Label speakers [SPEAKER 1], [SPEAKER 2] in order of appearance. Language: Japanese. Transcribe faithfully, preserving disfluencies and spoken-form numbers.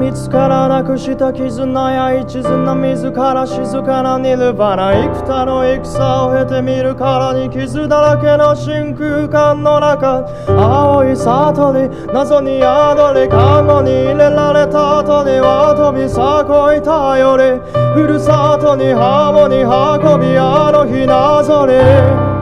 [SPEAKER 1] いつからなくした絆や一途な自ら静かなニルバナ幾多の戦を経て見るからに傷だらけの真空間の中青い悟り謎に宿り看護に入れられた後には飛びさこい頼りふるさとにハーモニー運びあの日なぞり